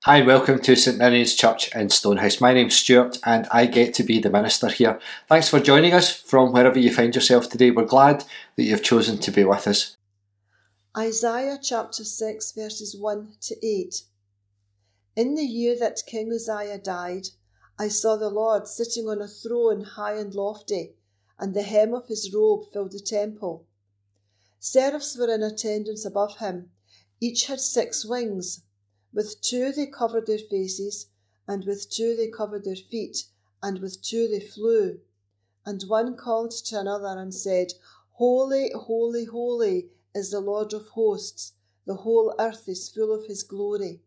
Hi, and welcome to St Ninian's Church in Stonehouse. My name's Stuart and I get to be the minister here. Thanks for joining us from wherever you find yourself today. We're glad that you've chosen to be with us. Isaiah chapter 6 verses 1 to 8. In the year that King Uzziah died, I saw the Lord sitting on a throne high and lofty, and the hem of his robe filled the temple. Seraphs were in attendance above him. Each had 6 wings. With 2 they covered their faces, and with 2 they covered their feet, and with 2 they flew. And one called to another and said, Holy, holy, holy is the Lord of hosts. The whole earth is full of his glory.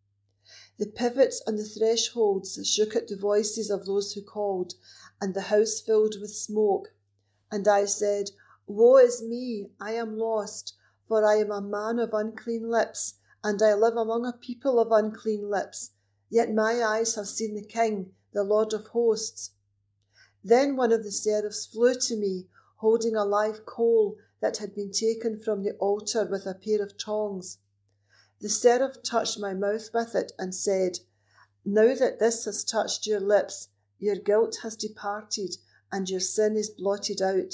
The pivots and the thresholds shook at the voices of those who called, and the house filled with smoke. And I said, Woe is me, I am lost, for I am a man of unclean lips, and I live among a people of unclean lips. Yet my eyes have seen the King, the Lord of hosts. Then one of the seraphs flew to me, holding a live coal that had been taken from the altar with a pair of tongs. The seraph touched my mouth with it and said, Now that this has touched your lips, your guilt has departed, and your sin is blotted out.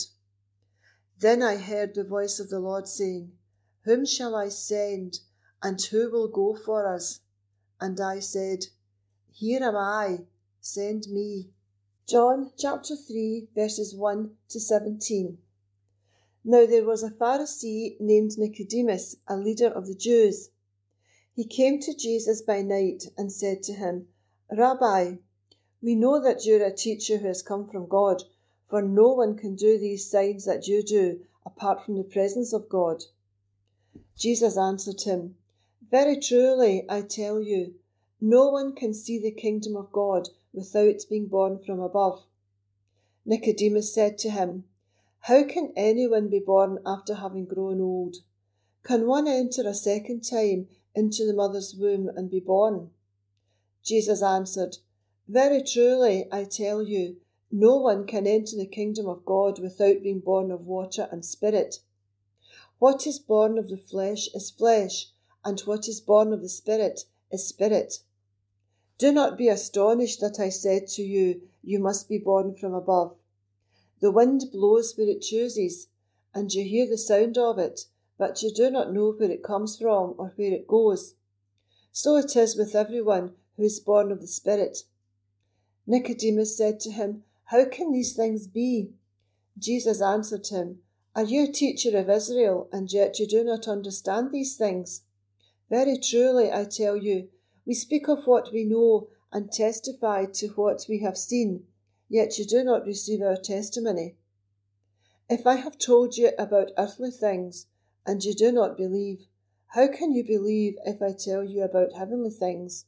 Then I heard the voice of the Lord saying, Whom shall I send, and who will go for us? And I said, Here am I, send me. John chapter 3 verses 1 to 17. Now there was a Pharisee named Nicodemus, a leader of the Jews. He came to Jesus by night and said to him, Rabbi, we know that you're a teacher who has come from God, for no one can do these signs that you do apart from the presence of God. Jesus answered him, Very truly, I tell you, no one can see the kingdom of God without being born from above. Nicodemus said to him, How can anyone be born after having grown old? Can one enter a second time into the mother's womb and be born? Jesus answered, Very truly, I tell you, no one can enter the kingdom of God without being born of water and spirit. What is born of the flesh is flesh, and what is born of the Spirit is spirit. Do not be astonished that I said to you, You must be born from above. The wind blows where it chooses, and you hear the sound of it, but you do not know where it comes from or where it goes. So it is with everyone who is born of the Spirit. Nicodemus said to him, How can these things be? Jesus answered him, Are you a teacher of Israel, and yet you do not understand these things? Very truly, I tell you, we speak of what we know and testify to what we have seen, yet you do not receive our testimony. If I have told you about earthly things, and you do not believe, how can you believe if I tell you about heavenly things?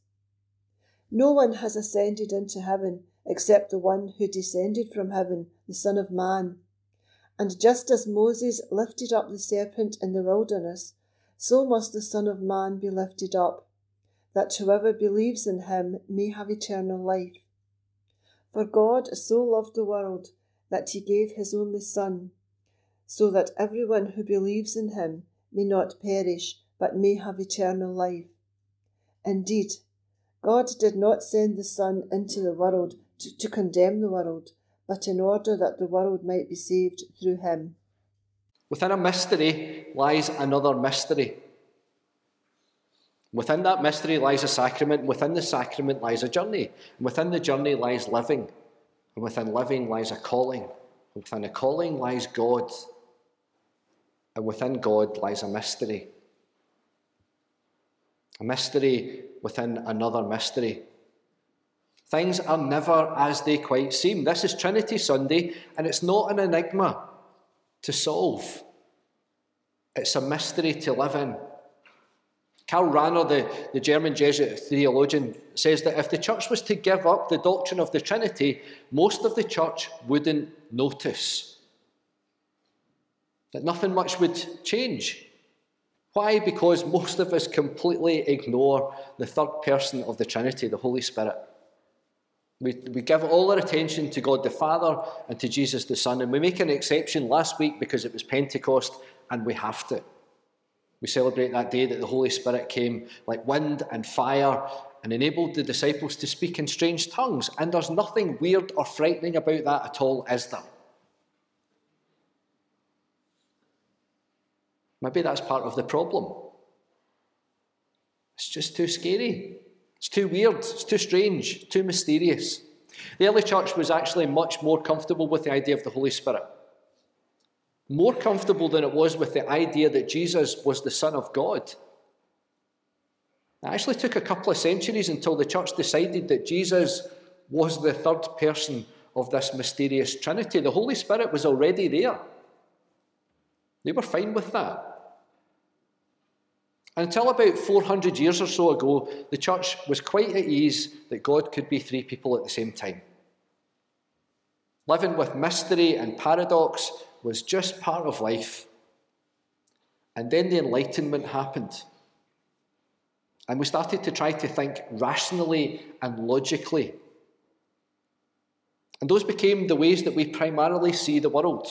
No one has ascended into heaven except the one who descended from heaven, the Son of Man. And just as Moses lifted up the serpent in the wilderness, so must the Son of Man be lifted up, that whoever believes in him may have eternal life. For God so loved the world that he gave his only Son, so that everyone who believes in him may not perish, but may have eternal life. Indeed, God did not send the Son into the world to condemn the world, but in order that the world might be saved through him. Within a mystery lies another mystery. Within that mystery lies a sacrament. Within the sacrament lies a journey. And within the journey lies living. And within living lies a calling. And within a calling lies God. And within God lies a mystery. A mystery within another mystery. Things are never as they quite seem. This is Trinity Sunday, and it's not an enigma to solve. It's a mystery to live in. Karl Rahner, the German Jesuit theologian, says that if the church was to give up the doctrine of the Trinity, most of the church wouldn't notice. That nothing much would change. Why? Because most of us completely ignore the third person of the Trinity, the Holy Spirit. We give all our attention to God the Father and to Jesus the Son, and we make an exception last week because it was Pentecost, and we have to. We celebrate that day that the Holy Spirit came like wind and fire and enabled the disciples to speak in strange tongues. And there's nothing weird or frightening about that at all, is there? Maybe that's part of the problem. It's just too scary. It's too weird. It's too strange. Too mysterious. The early church was actually much more comfortable with the idea of the Holy Spirit. More comfortable than it was with the idea that Jesus was the Son of God. It actually took a couple of centuries until the church decided that Jesus was the third person of this mysterious Trinity. The Holy Spirit was already there. They were fine with that. Until about 400 years or so ago, the church was quite at ease that God could be three people at the same time. Living with mystery and paradox was just part of life. And then the Enlightenment happened. And we started to try to think rationally and logically. And those became the ways that we primarily see the world,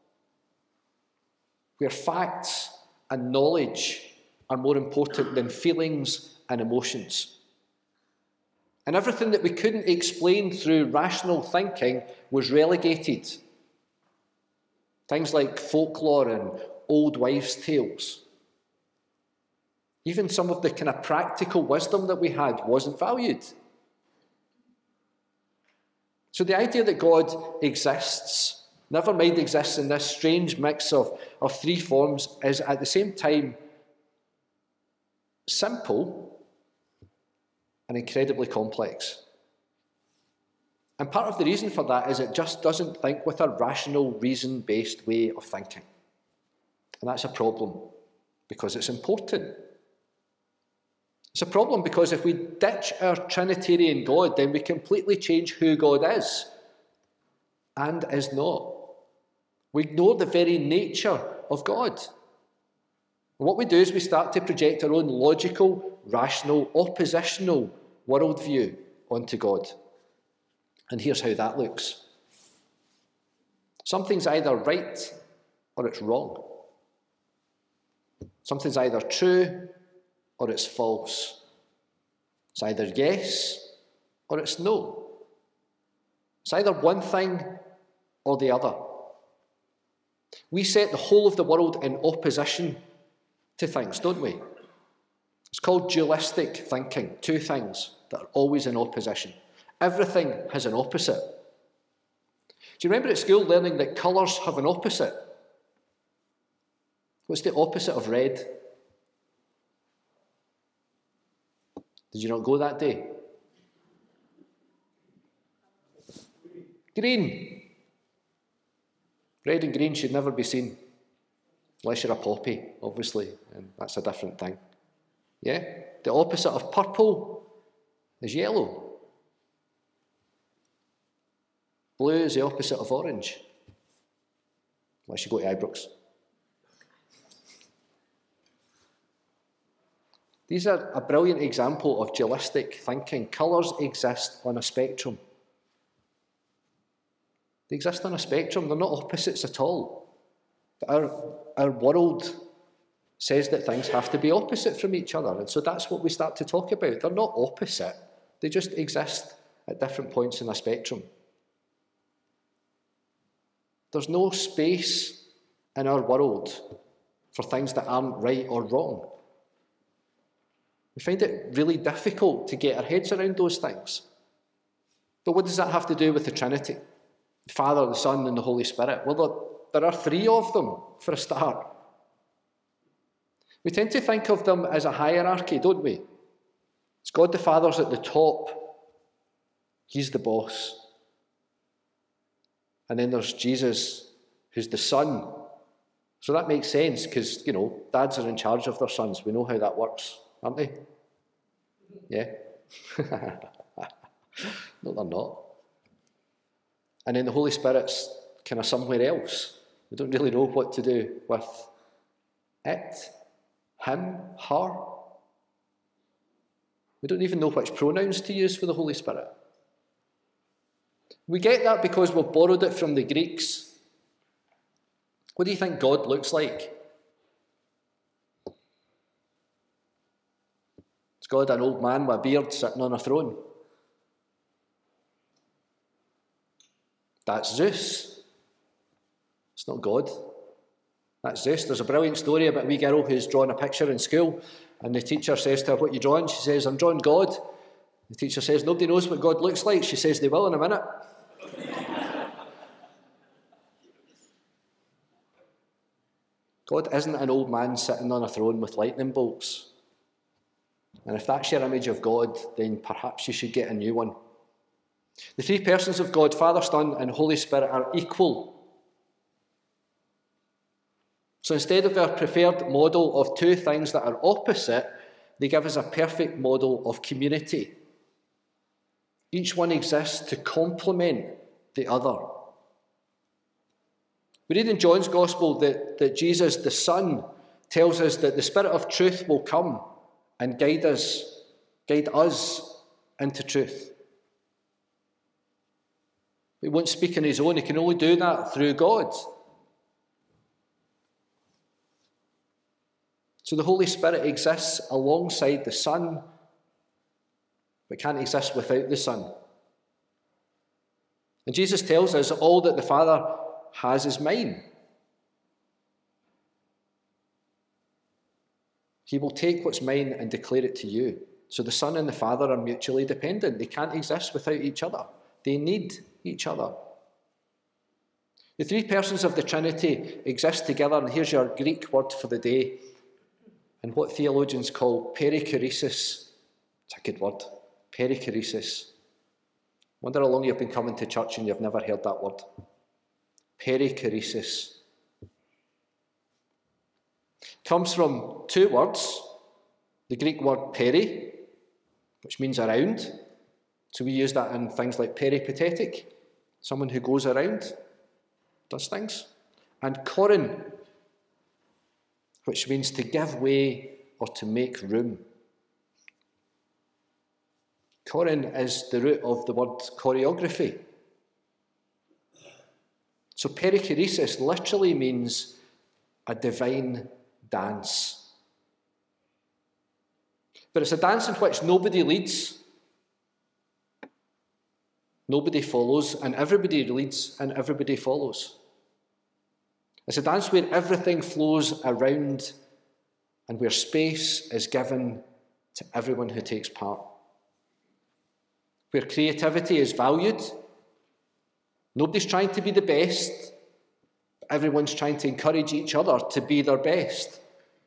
where facts and knowledge are more important than feelings and emotions. And everything that we couldn't explain through rational thinking was relegated. Things like folklore and old wives' tales. Even some of the kind of practical wisdom that we had wasn't valued. So the idea that God exists, never mind exists in this strange mix of three forms, is at the same time simple and incredibly complex. And part of the reason for that is it just doesn't think with a rational, reason-based way of thinking. And that's a problem, because it's important. It's a problem because if we ditch our Trinitarian God, then we completely change who God is and is not. We ignore the very nature of God. And what we do is we start to project our own logical, rational, oppositional worldview onto God. And here's how that looks. Something's either right or it's wrong. Something's either true or it's false. It's either yes or it's no. It's either one thing or the other. We set the whole of the world in opposition to things, don't we? It's called dualistic thinking, two things that are always in opposition. Everything has an opposite. Do you remember at school learning that colours have an opposite? What's the opposite of red? Did you not go that day? Green. Red and green should never be seen. Unless you're a poppy, obviously, and that's a different thing. Yeah? The opposite of purple is yellow. Blue is the opposite of orange. Unless you go to Ibrox. These are a brilliant example of dualistic thinking. Colours exist on a spectrum. They exist on a spectrum. They're not opposites at all. But our world says that things have to be opposite from each other. And so that's what we start to talk about. They're not opposite. They just exist at different points in a spectrum. There's no space in our world for things that aren't right or wrong. We find it really difficult to get our heads around those things. But what does that have to do with the Trinity? The Father, the Son, and the Holy Spirit? Well, there are three of them, for a start. We tend to think of them as a hierarchy, don't we? It's God the Father's at the top. He's the boss. And then there's Jesus, who's the Son. So that makes sense, because, dads are in charge of their sons. We know how that works, aren't they? Yeah? No, they're not. And then the Holy Spirit's kind of somewhere else. We don't really know what to do with it, him, her. We don't even know which pronouns to use for the Holy Spirit. We get that because we've borrowed it from the Greeks. What do you think God looks like? Is God an old man with a beard sitting on a throne? That's Zeus. It's not God. That's Zeus. There's a brilliant story about a wee girl who's drawn a picture in school, and the teacher says to her, "What are you drawing?" She says, "I'm drawing God." The teacher says, "Nobody knows what God looks like." She says, "They will in a minute." God isn't an old man sitting on a throne with lightning bolts. And if that's your image of God, then perhaps you should get a new one. The three persons of God, Father, Son, and Holy Spirit, are equal. So instead of our preferred model of two things that are opposite, they give us a perfect model of community. Each one exists to complement the other. We read in John's Gospel that Jesus, the Son, tells us that the Spirit of truth will come and guide us into truth. He won't speak on his own. He can only do that through God. So the Holy Spirit exists alongside the Son, but can't exist without the Son. And Jesus tells us all that the Father has is mine. He will take what's mine and declare it to you. So the Son and the Father are mutually dependent. They can't exist without each other. They need each other. The three persons of the Trinity exist together, and here's your Greek word for the day, and what theologians call perichoresis. It's a good word, perichoresis. Wonder how long you've been coming to church and you've never heard that word. Perichoresis. Comes from two words. The Greek word peri, which means around. So we use that in things like peripatetic, someone who goes around, does things. And korin, which means to give way or to make room. Korin is the root of the word choreography. So perichoresis literally means a divine dance. But it's a dance in which nobody leads, nobody follows, and everybody leads and everybody follows. It's a dance where everything flows around and where space is given to everyone who takes part. Where creativity is valued. Nobody's trying to be the best. Everyone's trying to encourage each other to be their best.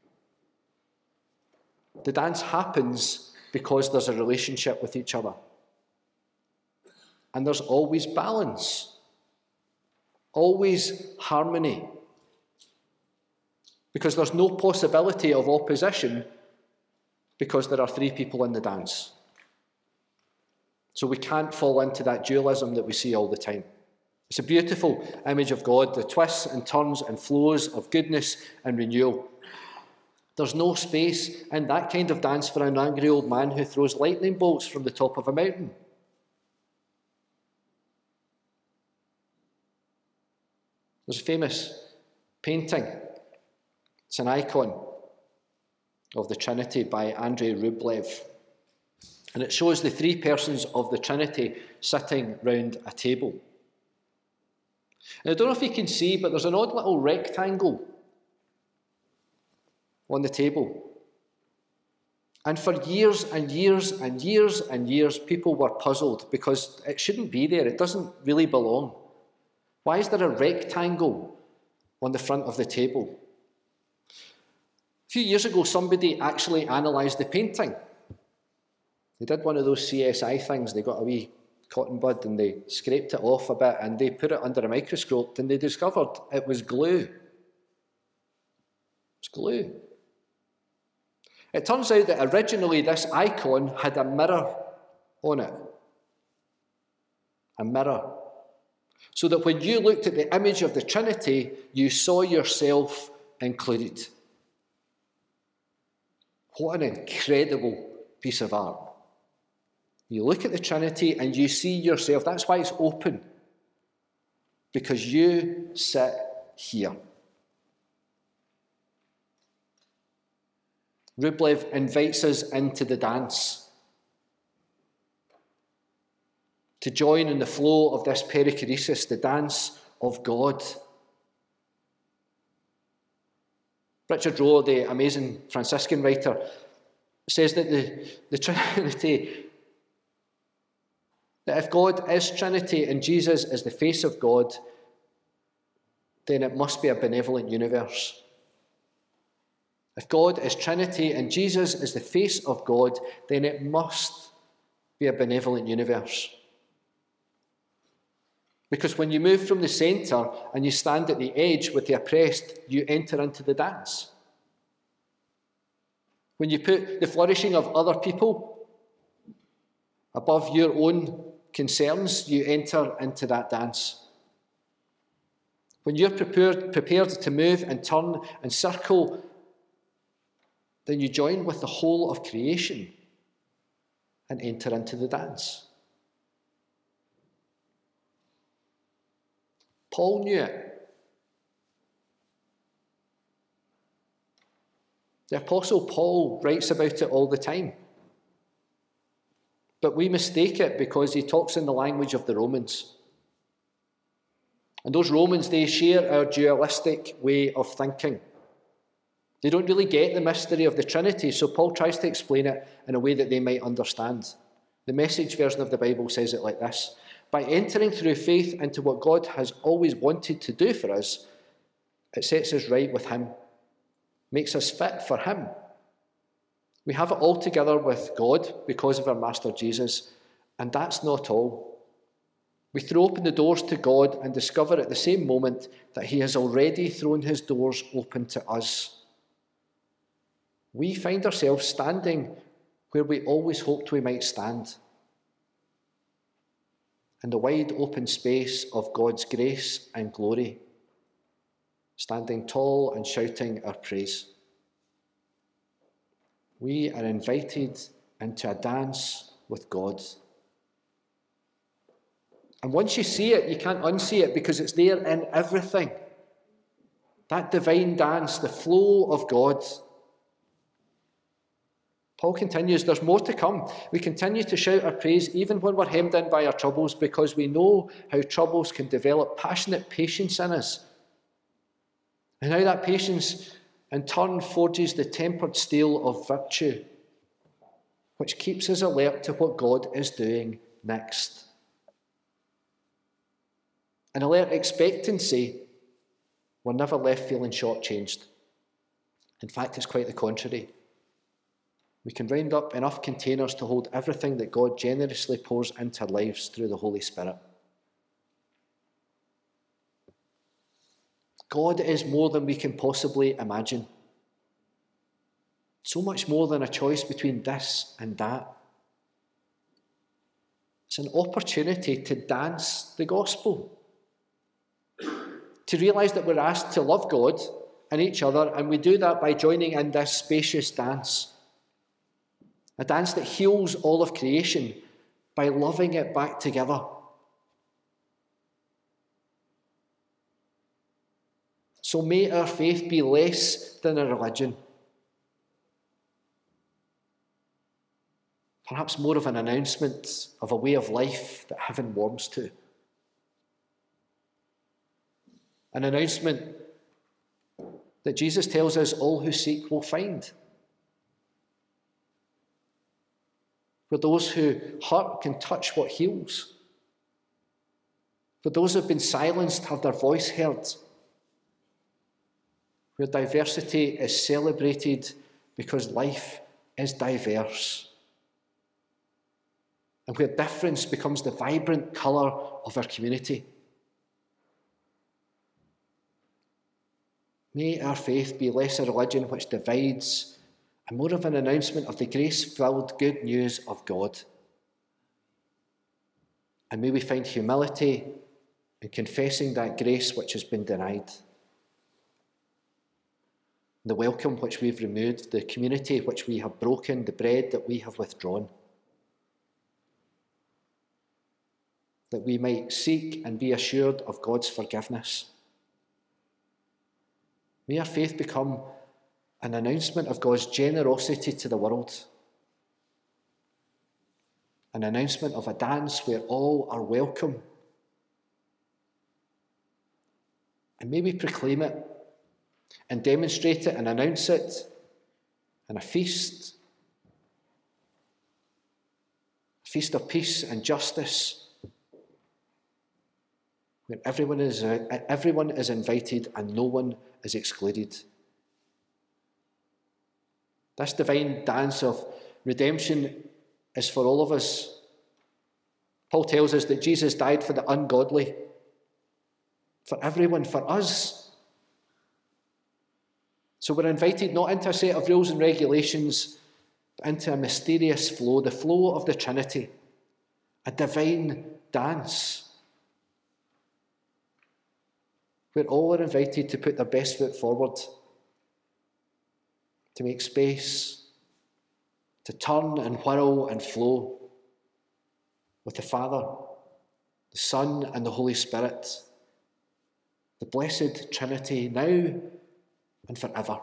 The dance happens because there's a relationship with each other. And there's always balance. Always harmony. Because there's no possibility of opposition because there are three people in the dance. So we can't fall into that dualism that we see all the time. It's a beautiful image of God, the twists and turns and flows of goodness and renewal. There's no space in that kind of dance for an angry old man who throws lightning bolts from the top of a mountain. There's a famous painting. It's an icon of the Trinity by Andrei Rublev. And it shows the three persons of the Trinity sitting round a table. And I don't know if you can see, but there's an odd little rectangle on the table. And for years and years and years and years, people were puzzled because it shouldn't be there. It doesn't really belong. Why is there a rectangle on the front of the table? A few years ago, somebody actually analysed the painting. They did one of those CSI things. They got a wee cotton bud and they scraped it off a bit and they put it under a microscope and they discovered it was glue. It's glue. It turns out that originally this icon had a mirror on it. A mirror. So that when you looked at the image of the Trinity, you saw yourself included. What an incredible piece of art. You look at the Trinity and you see yourself. That's why it's open. Because you sit here. Rublev invites us into the dance, to join in the flow of this perichoresis, the dance of God. Richard Rohr, the amazing Franciscan writer, says that the Trinity, that if God is Trinity and Jesus is the face of God, then it must be a benevolent universe. If God is Trinity and Jesus is the face of God, then it must be a benevolent universe. Because when you move from the centre and you stand at the edge with the oppressed, you enter into the dance. When you put the flourishing of other people above your own concerns, you enter into that dance. When you're prepared to move and turn and circle, then you join with the whole of creation and enter into the dance. Paul knew it. The Apostle Paul writes about it all the time. But we mistake it because he talks in the language of the Romans. And those Romans, they share our dualistic way of thinking. They don't really get the mystery of the Trinity, so Paul tries to explain it in a way that they might understand. The Message version of the Bible says it like this: by entering through faith into what God has always wanted to do for us, it sets us right with Him, makes us fit for Him. We have it all together with God because of our Master Jesus, and that's not all. We throw open the doors to God and discover at the same moment that He has already thrown His doors open to us. We find ourselves standing where we always hoped we might stand, in the wide open space of God's grace and glory, standing tall and shouting our praise. We are invited into a dance with God. And once you see it, you can't unsee it because it's there in everything. That divine dance, the flow of God. Paul continues, there's more to come. We continue to shout our praise even when we're hemmed in by our troubles, because we know how troubles can develop passionate patience in us. And how that patience in turn forges the tempered steel of virtue, which keeps us alert to what God is doing next. An alert expectancy, we're never left feeling shortchanged. In fact, it's quite the contrary. We can round up enough containers to hold everything that God generously pours into our lives through the Holy Spirit. God is more than we can possibly imagine. So much more than a choice between this and that. It's an opportunity to dance the gospel. To realise that we're asked to love God and each other, and we do that by joining in this spacious dance. A dance that heals all of creation by loving it back together. So may our faith be less than a religion. Perhaps more of an announcement of a way of life that heaven warms to. An announcement that Jesus tells us all who seek will find. Where those who hurt can touch what heals. Where those who have been silenced have their voice heard. Where diversity is celebrated because life is diverse. And where difference becomes the vibrant colour of our community. May our faith be less a religion which divides and more of an announcement of the grace-filled good news of God. And may we find humility in confessing that grace which has been denied. The welcome which we've removed, the community which we have broken, the bread that we have withdrawn. That we might seek and be assured of God's forgiveness. May our faith become an announcement of God's generosity to the world, an announcement of a dance where all are welcome. And may we proclaim it and demonstrate it and announce it in a feast of peace and justice, where everyone is invited and no one is excluded. This divine dance of redemption is for all of us. Paul tells us that Jesus died for the ungodly, for everyone, for us. So we're invited not into a set of rules and regulations, but into a mysterious flow, the flow of the Trinity, a divine dance, where all are invited to put their best foot forward, to make space, to turn and whirl and flow with the Father, the Son, and the Holy Spirit, the blessed Trinity, now and forever.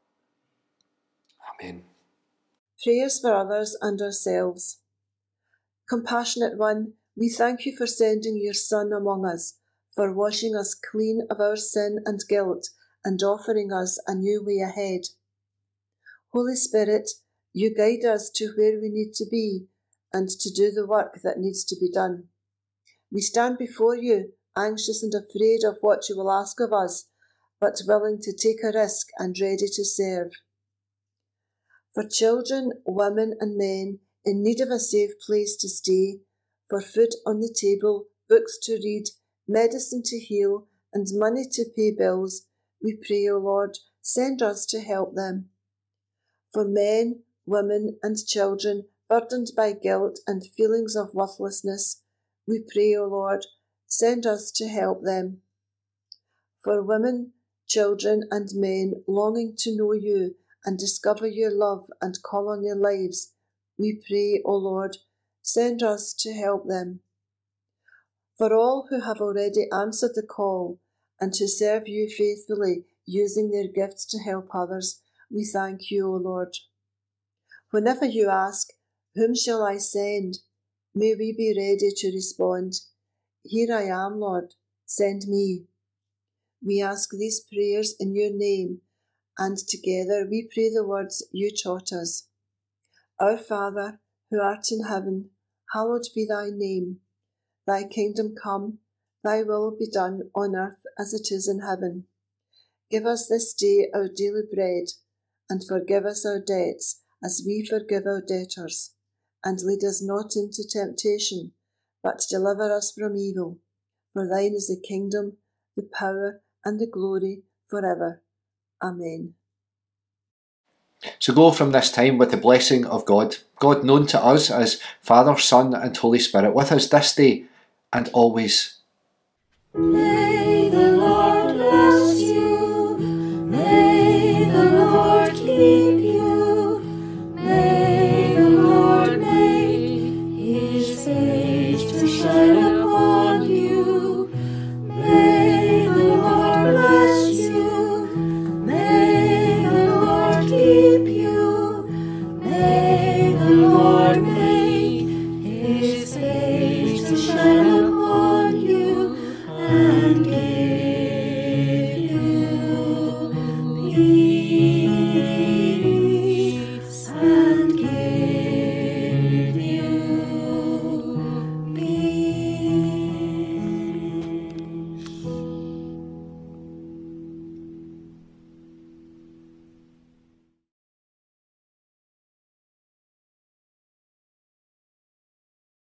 Amen. Prayers for others and ourselves. Compassionate One, we thank you for sending your Son among us, for washing us clean of our sin and guilt, and offering us a new way ahead. Holy Spirit, you guide us to where we need to be and to do the work that needs to be done. We stand before you, anxious and afraid of what you will ask of us, but willing to take a risk and ready to serve. For children, women and men in need of a safe place to stay, for food on the table, books to read, medicine to heal, and money to pay bills, we pray, O Lord, send us to help them. For men, women and children burdened by guilt and feelings of worthlessness, we pray, O Lord, send us to help them. For women, children and men longing to know you and discover your love and call on your lives, we pray, O Lord, send us to help them. For all who have already answered the call and to serve you faithfully, using their gifts to help others, we thank you, O Lord. Whenever you ask, whom shall I send? May we be ready to respond, here I am, Lord, send me. We ask these prayers in your name, and together we pray the words you taught us. Our Father, who art in heaven, hallowed be thy name. Thy kingdom come, thy will be done on earth as it is in heaven. Give us this day our daily bread, and forgive us our debts as we forgive our debtors. And lead us not into temptation, but deliver us from evil. For thine is the kingdom, the power, and the glory forever. Amen. So go from this time with the blessing of God, God known to us as Father, Son, and Holy Spirit, with us this day and always. Amen.